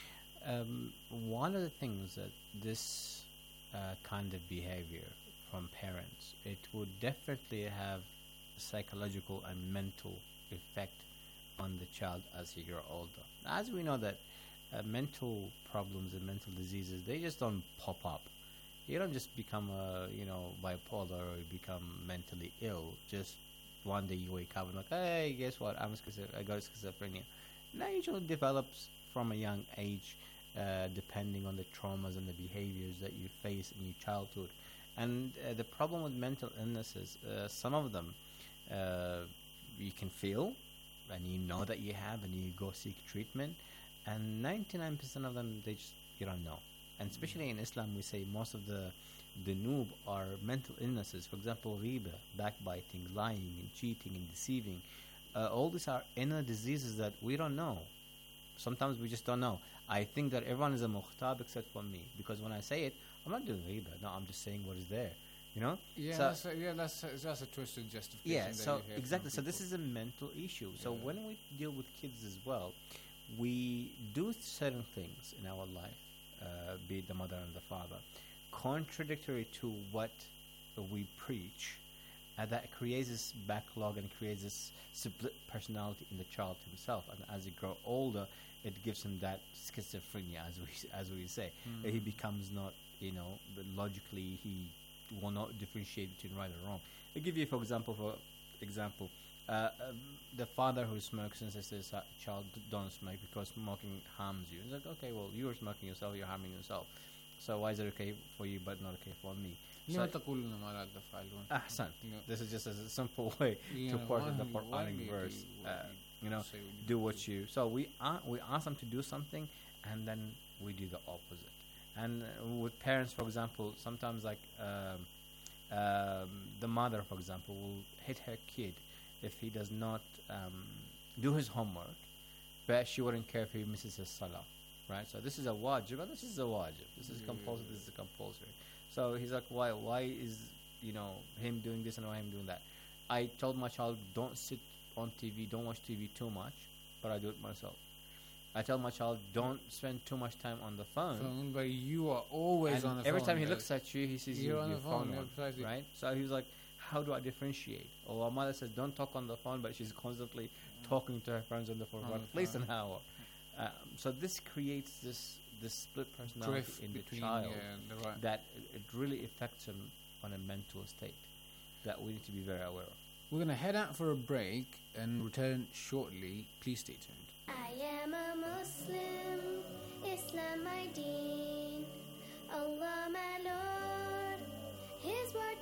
Um, one of the things that this uh, kind of behavior from parents, it would definitely have psychological and mental effect on the child as he grows older. As we know that uh, mental problems and mental diseases, they just don't pop up. You don't just become a, you know, bipolar or become mentally ill. Just one day you wake up and like, hey, guess what? I'm schizo- I got schizophrenia. And that usually develops from a young age, uh, depending on the traumas and the behaviors that you face in your childhood. And uh, the problem with mental illnesses, uh, some of them, uh, you can feel and you know that you have, and you go seek treatment, and ninety-nine percent of them, they just, you don't know. And especially in Islam, we say most of the the noob are mental illnesses. For example, riba, backbiting, lying and cheating and deceiving. Uh, all these are inner diseases that we don't know. Sometimes we just don't know. I think that everyone is a mukhtab except for me, because when I say it, I'm not doing riba. No, I'm just saying what is there. You know? Yeah, so, that's a, yeah, that's a, that's a twisted justification. Yeah, that so you hear exactly. from So this is a mental issue. So Yeah. when we deal with kids as well, we do certain things in our life, uh, be it the mother and the father, contradictory to what we preach, and that creates this backlog and creates this split personality in the child himself. And as he grows older, it gives him that schizophrenia, as we as we say. Mm. That he becomes not, you know, but logically he will not differentiate between right or wrong. I'll give you, for example, for example, uh, um, the father who smokes and says to his child, "Don't smoke because smoking harms you." It's like, okay, well, you're smoking yourself, you're harming yourself. So why is it okay for you but not okay for me? لما So, تقولون ما لا تفعلون؟ Ahsan. You know, This is just a simple way you to know, quote why the you- why Quranic do you verse. do what Uh, you you know, say when you do what you. So we uh, we ask them to do something, and then we do the opposite. And uh, with parents, for example, sometimes like um, um, the mother, for example, will hit her kid if he does not um, do his homework, but she wouldn't care if he misses his salah. Right, so this is a wajib, and this is a wajib. This is Yeah. compulsory. This is compulsory. So he's like, why? Why is, you know, him doing this and why him doing that? I told my child, don't sit on T V, don't watch T V too much, but I do it myself. I tell my child, don't spend too much time on the phone. phone, but you are always And on the every phone. time he guys. looks at you, he sees You're you, on your the phone, phone yeah, on, precisely. right? So he was like, how do I differentiate? Or our mother says, don't talk on the phone, but she's constantly talking to her friends on the phone On for the at least phone. an hour. Um, so this creates this this split personality drift in the between, child yeah, the right. that it, it really affects him on a mental state that we need to be very aware of. We're going to head out for a break and return shortly. Please stay tuned. I am a Muslim, Islam my deen, Allah my Lord, His word